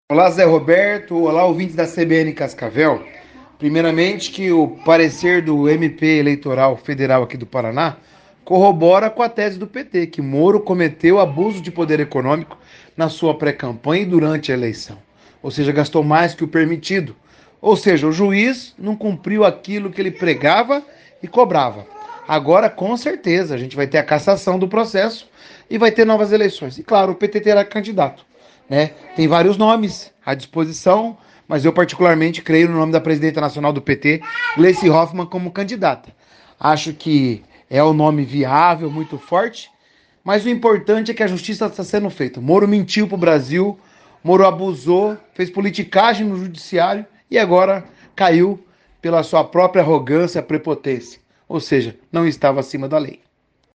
Olá, Zé Roberto. Olá, ouvintes da CBN Cascavel. Primeiramente, que o parecer do MP Eleitoral Federal aqui do Paraná corrobora com a tese do PT, que Moro cometeu abuso de poder econômico na sua pré-campanha e durante a eleição. Ou seja, gastou mais que o permitido. Ou seja, o juiz não cumpriu aquilo que ele pregava e cobrava. Agora, com certeza, a gente vai ter a cassação do processo e vai ter novas eleições. E claro, o PT terá candidato, né? Tem vários nomes à disposição, mas eu particularmente creio no nome da presidenta nacional do PT, Gleice Hoffmann, como candidata. Acho que é um nome viável, muito forte, mas o importante é que a justiça está sendo feita. Moro mentiu para o Brasil, Moro abusou, fez politicagem no judiciário e agora caiu pela sua própria arrogância, prepotência. Ou seja, não estava acima da lei.